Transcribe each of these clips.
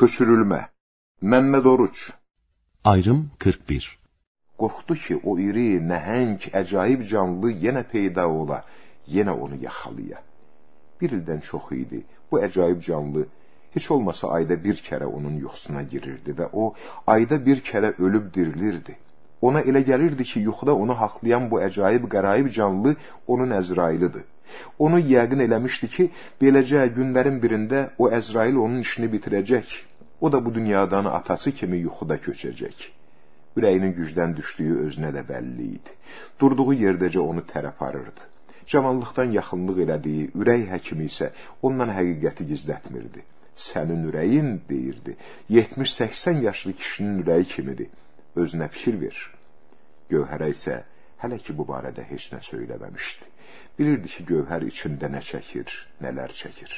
Köçürülmə. Məmməd Oruç. Ayrım 41. Qorxdu ki, o iri, nəhəng, əcaib canlı yenə peyda ola, yenə onu yaxalaya. Bir ildən çox idi. Bu əcaib canlı heç olmasa ayda bir kərə onun yuxusuna girirdi və o ayda bir kərə ölüb dirilirdi. Ona elə gəlirdi ki, yuxuda onu haqlayan bu əcaib qəraib canlı onun Əzrailidir. Onu yəqin eləmişdi ki, beləcə günlərin birində o Əzrail onun işini bitirəcək. O da bu dünyadan atası kimi yuxuda köçəcək. Ürəyinin gücdən düşdüyü özünə də bəlli idi. Durduğu yerdəcə onu tər aparırdı. Cavanlıqdan yaxınlıq elədiyi ürək həkimi isə ondan həqiqəti gizlətmirdi. Sənin ürəyin, deyirdi, 70-80 yaşlı kişinin ürəyi kimidir. Özünə fikir ver. Gövhərə isə hələ ki bu barədə heç nə söyləməmişdi. Bilirdi ki, Gövhər içində nə çəkir, nələr çəkir.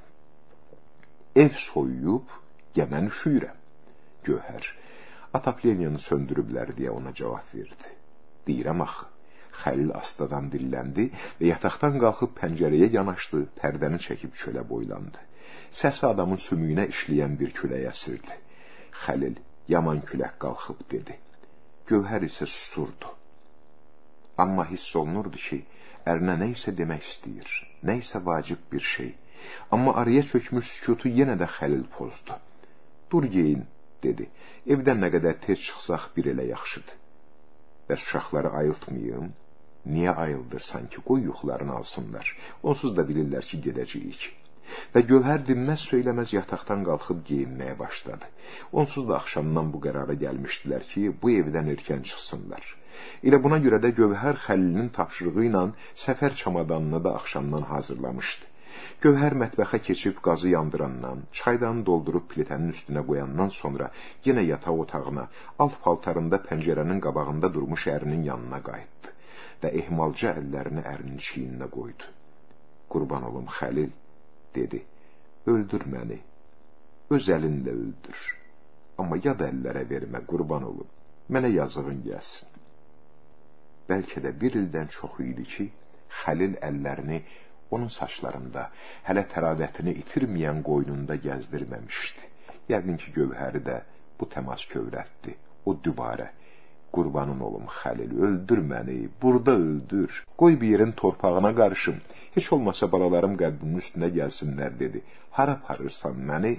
Ev soyuyub, gəmən üşüyürəm. Gövhər, Atapleniyanı söndürüblər deyə ona cavab verdi. Deyirəm axı. Xəlil astadan dilləndi və yataqdan qalxıb pəncərəyə yanaşdı, pərdəni çəkib çölə boylandı. Səsi adamın sümüyünə işləyən bir külək əsirdi. Xəlil yaman külək qalxıb dedi. Gövhər isə susurdu. Amma hiss olunurdu ki, ərinə nə isə demək istəyir, nə isə vacib bir şey. Amma araya çökmüş sükutu yenə də Xəlil pozdu. Dur geyin, dedi. Evdən nə qədər tez çıxsaq bir elə yaxşıdır. Bəs uşaqları ayıltmayım? Niyə ayıldırsan ki, qoy yuxularını alsınlar. Onsuz da bilirlər ki, gedəcəyik. Və Gövhər dinməz söyləməz yataqdan qalxıb geyinməyə başladı. Onsuz da axşamdan bu qərara gəlmişdilər ki, bu evdən erkən çıxsınlar. Elə buna görə də Gövhər Xəlilin tapşırığı ilə səfər çamadanını da axşamdan hazırlamışdı. Gövhər mətbəxə keçib qazı yandırandan, çaydanı doldurub plitənin üstünə qoyandan sonra yenə yataq otağına, alt paltarında pəncərənin qabağında durmuş ərinin yanına qayıtdı və ehmalca əllərini ərinin çiyninə qoydu. Qurban olum Xəlil, dedi, öldür məni, öz əlinlə öldür, amma yad əllərə vermə, qurban olum, mənə yazığın gəlsin. Bəlkə də bir ildən çox idi ki, Xəlil əllərini onun saçlarında, hələ təradətini itirməyən qoynunda gəzdirməmişdi. Yəqin ki, Gövhəri də bu təmas kövrətdi. O dübarə, qurbanın olum Xəlil, öldür məni, burada öldür, qoy bir yerin torpağına qarışım, heç olmasa balalarım qəlbimin üstünə gəlsinlər, dedi. Hara aparırsan məni?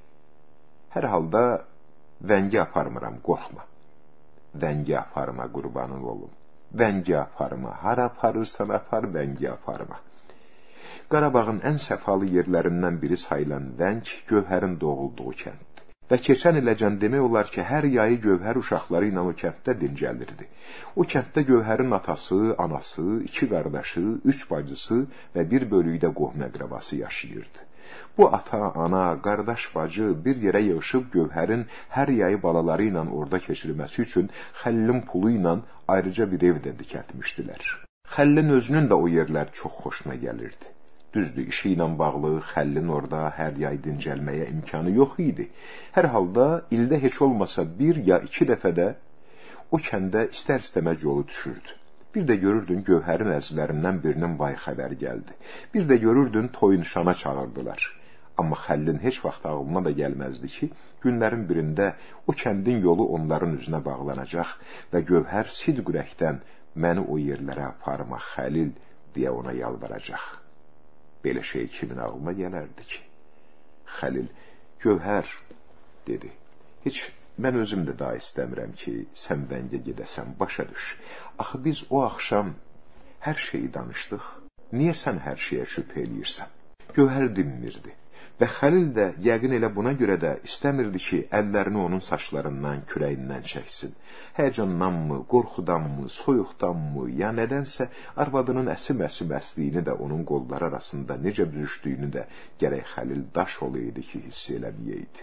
Hər halda vəngi aparmıram, qorxma. Vəngi aparma, qurbanın olum. Vəngi aparma, hara aparırsan apar, vəngi aparma. Qarabağın ən səfalı yerlərindən biri sayılan Vəng, Gövhərin doğulduğu kənddir. Və keçən iləcən demək olar ki, hər yayı Gövhər uşaqları ilə o kənddə dincəlirdi. O kənddə Gövhərin atası, anası, 2 qardaşı, 3 bacısı və bir bölükdə qohum-əqrəbası yaşayırdı. Bu ata, ana, qardaş, bacı bir yerə yığışıb Gövhərin hər yayı balaları ilə orada keçirməsi üçün Xəlilin pulu ilə ayrıca bir ev də dikətmişdilər. Xəlilin özünün də o yerlər çox xoşuna gəlirdi. Düzdür, işi ilə bağlı Xəlilin orada hər yay dincəlməyə imkanı yox idi. Hər halda ildə heç olmasa 1 ya 2 dəfədə o kəndə istər-istəməz yolu düşürdü. Bir də görürdün Gövhərin əzizlərindən birinin vay xəbəri gəldi. Bir də görürdün toy nişana çağırdılar. Amma Xəlilin heç vaxt ağlına da gəlməzdi ki, günlərin birində o kəndin yolu onların üzünə bağlanacaq və Gövhər sidq ürəkdən məni o yerlərə aparma Xəlil deyə ona yalvaracaq. Belə şey kimin ağlına gələrdi ki? Xəlil, Gövhər, dedi. Heç mən özüm də daha istəmirəm ki, sən Vəngə gedəsən, başa düş. Axı biz o axşam hər şeyi danışdıq. Niyə sən hər şeyə şübhə eləyirsən? Gövhər dinmirdi. Və Xəlil də yəqin elə buna görə də istəmirdi ki, əllərini onun saçlarından, kürəyindən çəksin. Həyəcandanmı, qorxudanmı, soyuqdanmı, ya nədənsə arvadının əsim-əsim əsliyini də onun qolları arasında necə büzüşdüyünü də gərək Xəlil daş olaydı ki, hiss eləməyəydi.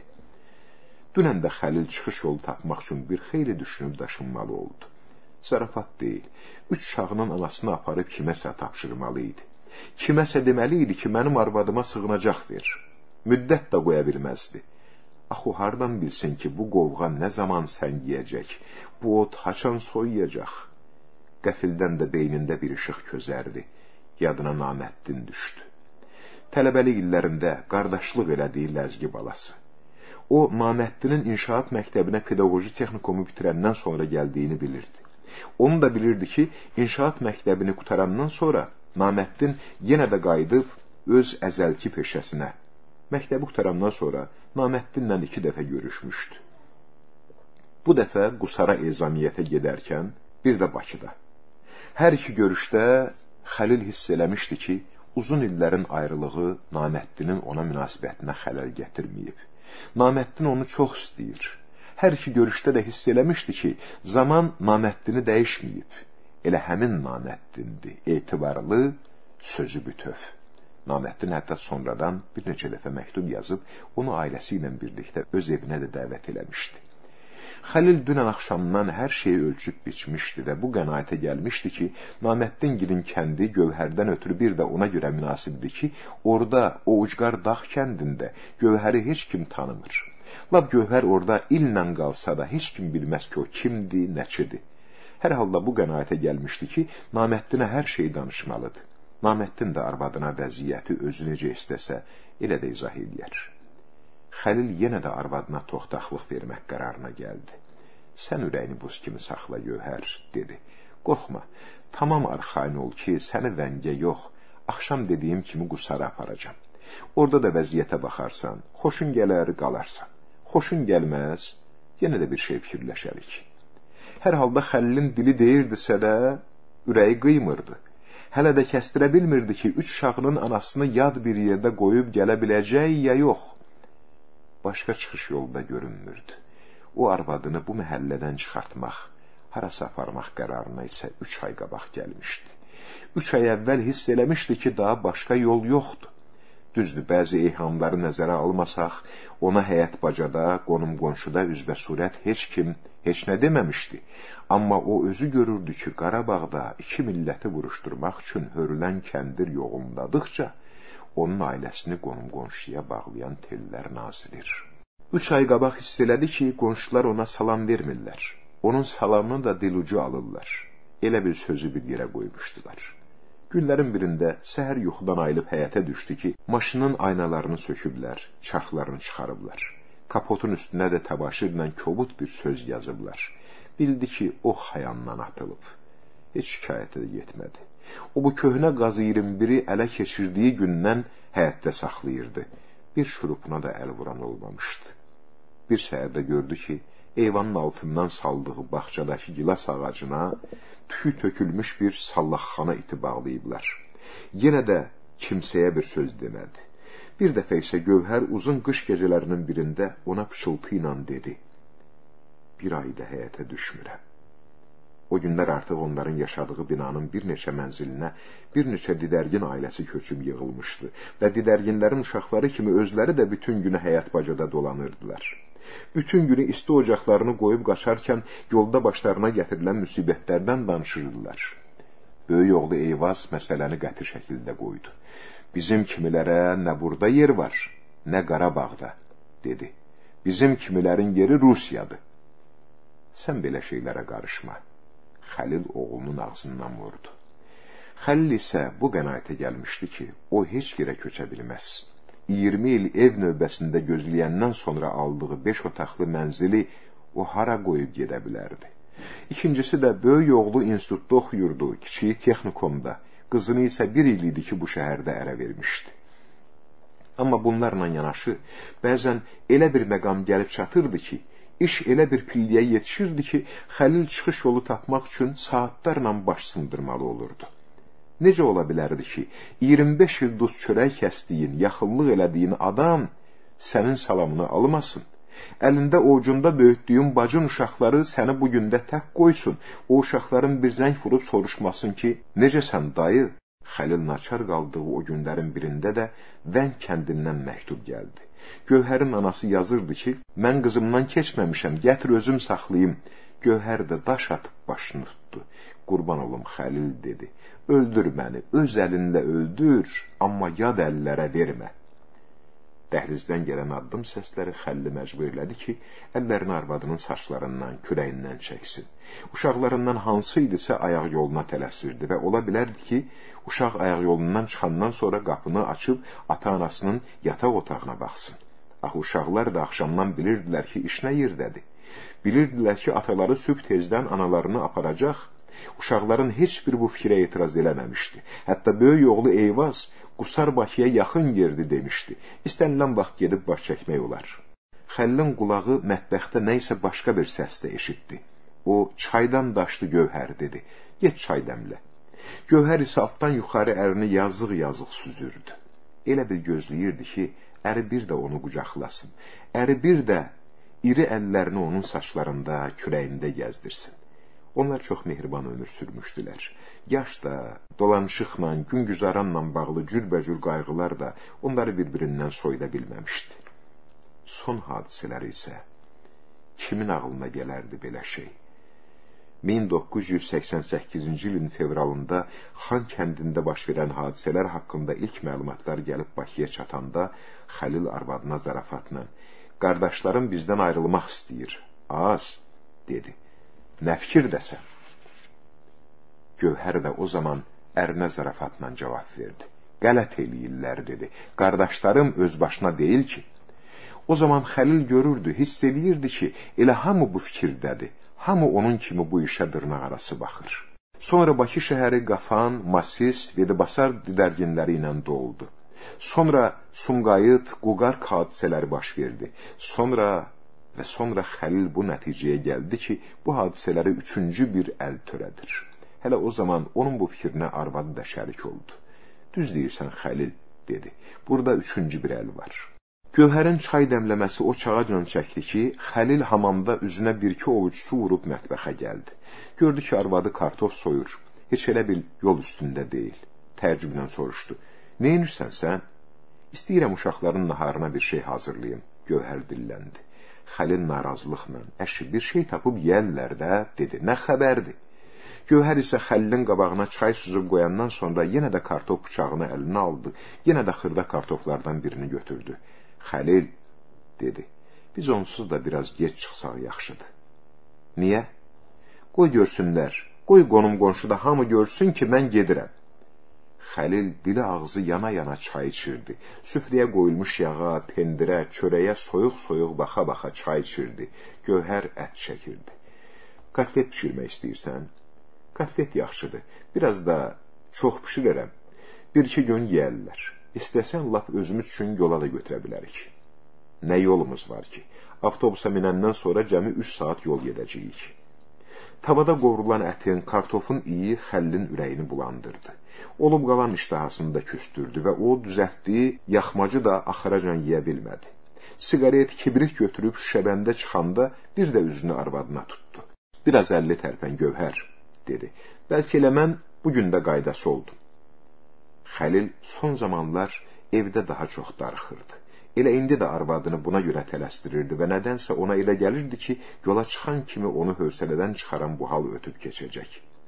Dünən də Xəlil çıxış yolu tapmaq üçün bir xeyli düşünüb daşınmalı oldu. Zarafat deyil, 3 uşağının anasını aparıb kiməsə tapşırmalı idi. Kiməsə deməli idi ki, mənim arvadıma sığınacaq ver. Müddət də qoya bilməzdi. Axı, hardan bilsin ki, bu qovğa nə zaman səngiyəcək, bu ot haçan soyuyacaq? Qəfildən də beynində bir işıq közərdi, yadına Naməddin düşdü. Tələbəlik illərində qardaşlıq elədiyi Ləzgi balası. O, Naməddinin inşaat məktəbinə pedaqoji texnikumu bitirəndən sonra gəldiyini bilirdi. Onu da bilirdi ki, inşaat məktəbini qutarandan sonra Naməddin yenə də qayıdıb öz əzəlki peşəsinə. Məktəbi qutarandan sonra Naməddinlə 2 dəfə görüşmüşdü. Bu dəfə Qusara ezamiyyətə gedərkən, bir də Bakıda. Hər iki görüşdə Xəlil hiss eləmişdi ki, uzun illərin ayrılığı Naməddinin ona münasibətinə xələl gətirməyib. Naməddin onu çox istəyir. Hər iki görüşdə də hiss eləmişdi ki, zaman Naməddini dəyişməyib. Elə həmin Naməddindir, etibarlı, sözü bütöv. Naməddin hətta sonradan bir neçə dəfə məktub yazıb, onu ailəsi ilə birlikdə öz evinə də dəvət eləmişdi. Xəlil dünən axşamdan hər şeyi ölçüb biçmişdi və bu qənaətə gəlmişdi ki, Naməddingilin kəndi Gövhərdən ötürü bir də ona görə münasibdir ki, orada, o ucqar dağ kəndində Gövhəri heç kim tanımır. Lap Gövhər orada illə qalsa da heç kim bilməz ki, o kimdir, nəçidir. Hər halda bu qənaətə gəlmişdi ki, Naməddinə hər şey danışmalıdır. Naməddin də arvadına vəziyyəti özü necə istəsə, elə də izah eləyər. Xəlil yenə də arvadına toxtaqlıq vermək qərarına gəldi. Sən ürəyini buz kimi saxla Gövhər, dedi. Qorxma, tamam arxain ol ki, səni vəngə yox, axşam dediyim kimi Qusara aparacam. Orada da vəziyyətə baxarsan, xoşun gələr, qalarsan. Xoşun gəlməz, yenə də bir şey fikirləşərik. Hər halda Xəlilin dili deyirdisə də, ürəyi qıymırdı. Hələ də kəstirə bilmirdi ki, 3 uşağının anasını yad bir yerdə qoyub gələ biləcək ya yox. Başqa çıxış yolda görünmürdü. O arvadını bu məhəllədən çıxartmaq, harasa aparmaq qərarına isə 3 ay qabaq gəlmişdi. 3 ay əvvəl hiss eləmişdi ki, daha başqa yol yoxdur. Düzdür, bəzi eyhamları nəzərə almasaq, ona həyət bacada, qonum-qonşuda üzbəsurət heç kim, heç nə deməmişdi. Amma o özü görürdü ki, Qarabağda 2 milləti vuruşturmaq üçün hörülən kəndir yoğunladıqca, onun ailəsini qonum-qonşuya bağlayan tellər nazilir. 3 ay qabaq hiss elədi ki, qonşular ona salam vermirlər. Onun salamını da dilucu alırlar. Elə bir sözü bir yerə qoymuşdular. Günlərin birində səhər yuxudan ayılıb həyətə düşdü ki, maşının aynalarını söküblər, çarxlarını çıxarıblar. Kapotun üstünə də təbaşirlə kobud bir söz yazıblar. Bildi ki, o xayandan atılıb. Heç şikayətə də getmədi. O, bu köhnə qaz 21-i ələ keçirdiyi gündən həyətdə saxlayırdı. Bir şurupuna da əl vuran olmamışdı. Bir səhərdə gördü ki, eyvanın altından saldığı bağçadakı gilas ağacına tüyü tökülmüş bir sallaxxana iti bağlayıblar. Yenə də kimsəyə bir söz demədi. Bir dəfə isə Gövhər uzun qış gecələrinin birində ona pıçıltı ilə dedi. Bir ayda həyətə düşmürəm. O günlər artıq onların yaşadığı binanın bir neçə mənzilinə bir neçə didərgin ailəsi köçüb yığılmışdı və didərginlərin uşaqları kimi özləri də bütün günü həyət bacada dolanırdılar. Bütün günü isti ocaqlarını qoyub qaçarkən yolda başlarına gətirilən müsibətlərdən danışırdılar. Böyük oğlu Eyvaz məsələni qəti şəkildə qoydu. Bizim kimilərə nə burada yer var, nə Qarabağda, dedi. Bizim kimilərin yeri Rusiyadır. Sən belə şeylərə qarışma. Xəlil oğlunun ağzından vurdu. Xəlil isə bu qənaətə gəlmişdi ki, o heç yerə köçə bilməz. 20 il ev növbəsində gözləyəndən sonra aldığı 5 otaqlı mənzili o hara qoyub gedə bilərdi. İkincisi də böyük oğlu institutda oxuyurdu, kiçiyi texnikumda. Qızını isə 1 il idi ki, bu şəhərdə ərə vermişdi. Amma bunlarla yanaşı, bəzən elə bir məqam gəlib çatırdı ki, iş elə bir pilliyə yetişirdi ki, Xəlil çıxış yolu tapmaq üçün saatlarla baş sındırmalı olurdu. Necə ola bilərdi ki, 25 il duz çörək kəsdiyin, yaxınlıq elədiyin adam sənin salamını almasın, əlində ovucunda böyütdüyün bacın uşaqları səni bu gündə tək qoysun, o uşaqların bir zəng vurub soruşmasın ki, necəsən dayı? Xəlil naçar qaldığı o günlərin birində də Vəng kəndindən məktub gəldi. Gövhərin anası yazırdı ki, mən qızımdan keçməmişəm, gətir özüm saxlayım. Gövhər də daş atıb başını tutdu. Qurban olum Xəlil, dedi. Öldür məni, öz əlinlə öldür, amma yad əllərə vermə. Dəhlizdən gələn addım səsləri Xəlili məcbur elədi ki, əllərini arvadının saçlarından, kürəyindən çəksin. Uşaqlarından hansı idisə ayaq yoluna tələsirdi və ola bilərdi ki, uşaq ayaq yolundan çıxandan sonra qapını açıb ata-anasının yataq otağına baxsın. Axı uşaqlar da axşamdan bilirdilər ki, iş nə yerdədir. Bilirdilər ki, ataları sübh tezdən analarını aparacaq. Uşaqların heç bir bu fikrə etiraz eləməmişdi. Hətta böyük oğlu Eyvaz, Qusar Bakıya yaxın yerdi demişdi. İstənilən vaxt gedib baş çəkmək olar. Xəlilin qulağı mətbəxdə nə isə başqa bir səs də eşitdi. O, çaydan daşdı Gövhər, dedi. Get çay dəmlə. Gövhər isə altdan yuxarı ərini yazıq-yazıq süzürdü. Elə bir gözləyirdi ki, əri bir də onu qucaqlasın. Əri bir də iri əllərini onun saçlarında, kürəyində gəzdirsin. Onlar çox mehriban ömür sürmüşdülər. Yaş da, dolanışıqla, güngüzaranla bağlı cürbəcür qayğılar da onları bir-birindən soyuda bilməmişdi. Son hadisələri isə kimin ağlına gələrdi belə şey? 1988-ci ilin fevralında Xan kəndində baş verən hadisələr haqqında ilk məlumatlar gəlib Bakıya çatanda Xəlil arvadına zarafatla qardaşlarım bizdən ayrılmaq istəyir. Az, dedi. Nə fikirdəsən? Gövhər də o zaman ərinə zarafatla cavab verdi. Qələt eləyirlər, dedi. Qardaşlarım öz başına deyil ki. O zaman Xəlil görürdü, hiss eləyirdi ki, elə hamı bu fikirdədir. Hamı onun kimi bu işə dırnaq arası baxır. Sonra Bakı şəhəri Qafan, Masis, Vedibasar didərginləri ilə doldu. Sonra Sumqayıt, Quqarq hadisələri baş verdi. Sonra Xəlil bu nəticəyə gəldi ki, bu hadisələri üçüncü bir əl törədir. Hələ o zaman onun bu fikrinə arvadı da şərik oldu. Düz deyirsən Xəlil, dedi. Burada üçüncü bir əl var. Gövhərin çay dəmləməsi o çağacla çəkdi ki, Xəlil hamamda üzünə bir-iki ovuc su vurub mətbəxə gəldi. Gördü ki, arvadı kartof soyur. Heç elə bil yol üstündə deyil. Təəccüblə soruşdu. Neynirsən sən? İstəyirəm uşaqların naharına bir şey hazırlayım. Gövhər dilləndi. Xəlil narazılıqla, əşi bir şey tapıb yeyərlər də, dedi. Nə xəbərdir? Gövhər isə Xəlilin qabağına çay süzüb qoyandan sonra yenə də kartof bıçağını əlinə aldı. Yenə də xırda kartoflardan birini götürdü. Xəlil, dedi, biz onsuz da biraz geç çıxsaq yaxşıdır. Niyə? Qoy görsünlər, qoy qonum-qonşuda hamı görsün ki, mən gedirəm. Xəlil dili ağzı yana-yana çay içirdi. Süfrəyə qoyulmuş yağa, pendirə, çörəyə soyuq-soyuq baxa-baxa çay içirdi. Gövhər ət çəkirdi. Kotlet pişirmək istəyirsən? Kotlet yaxşıdır, biraz da çox pişirərəm. Bir-iki gün yeyərlər. İstəsən lap özümüz üçün yola da götürə bilərik. Nə yolumuz var ki? Avtobusa minəndən sonra cəmi 3 saat yol gedəcəyik. Tavada qovrulan ətin, kartofun iyi Xəlilin ürəyini bulandırdı. Olub qalan iştahasını da küstürdü və o düzəltdiyi yaxmacı da axıracan yeyə bilmədi. Siqaret, kibrit götürüb şüşəbəndə çıxanda bir də üzünü arvadına tutdu. Biraz əlli tərpən Gövhər, dedi. Bəlkə elə mən bugün də qaydası oldum. Xəlil son zamanlar evdə daha çox darıxırdı. Elə indi də arvadını buna görə tələstirirdi və nədənsə ona elə gəlirdi ki, yola çıxan kimi onu hövsələdən çıxaran bu hal ötüb keçəcək.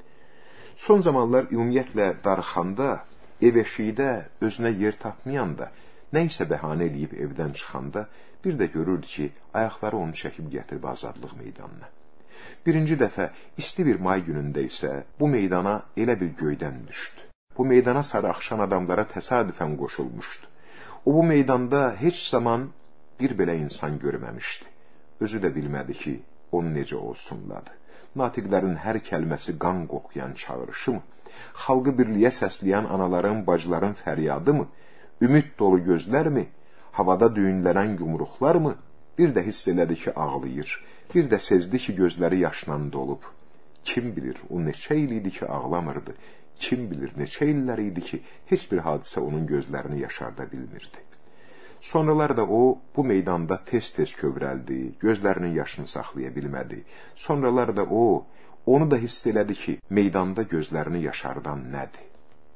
Son zamanlar ümumiyyətlə darıxanda, ev eşiyidə özünə yer tapmayanda, nə isə bəhanə eləyib evdən çıxanda, bir də görürdü ki, ayaqları onu çəkib gətirib azadlıq meydanına. Birinci dəfə isti bir may günündə isə bu meydana elə bir göydən düşdü. Bu meydana sarı axşan adamlara təsadüfən qoşulmuşdu. O bu meydanda heç zaman bir belə insan görməmişdi. Özü də bilmədi ki, onu necə olsunladı. Natiqlərin hər kəlməsi qan qoxuyan çağırışı mı? Xalqı birliyə səsləyən anaların, bacıların fəryadı mı? Ümid dolu gözlər mi? Havada düyünlənən yumruqlar mı? Bir də hiss elədi ki, ağlayır. Bir də sezdi ki, gözləri yaşla dolub. Kim bilir, o neçə il idi ki, ağlamırdı. Kim bilir, neçə illər idi ki, heç bir hadisə onun gözlərini yaşarda bilmirdi. Sonralar da o, bu meydanda tez-tez kövrəldi, gözlərinin yaşını saxlaya bilmədi. Sonralar da o, onu da hiss elədi ki, meydanda gözlərini yaşardan nədir?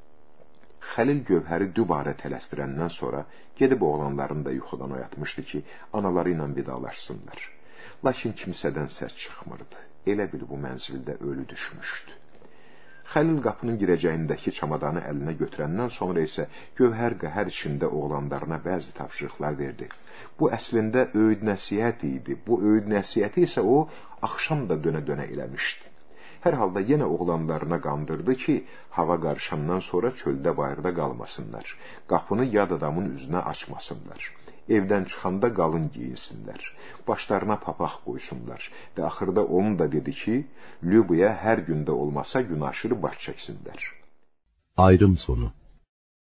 Xəlil Gövhəri dübarə tələsdirəndən sonra gedib oğlanlarını da yuxudan oyatmışdı ki, anaları ilə vidalaşsınlar. Lakin kimsədən səs çıxmırdı. Elə bil bu mənzildə ölü düşmüşdü. Xəlil qapının girəcəyindəki çamadanı əlinə götürəndən sonra isə Gövhər qəhər içində oğlanlarına bəzi tapşırıqlar verdi. Bu əslində öyüd nəsihət idi. Bu öyüd nəsihəti isə o, axşam da dönə-dönə eləmişdi. Hər halda yenə oğlanlarına qandırdı ki, hava qarışandan sonra çöldə bayırda qalmasınlar. Qapını yad adamın üzünə açmasınlar. evdən çıxanda qalın giyinsinlər, başlarına papaq qoysunlar və axırda onun da dedi ki, Lyubaya hər gündə olmasa gün aşırı baş çəksinlər. Ayrım sonu.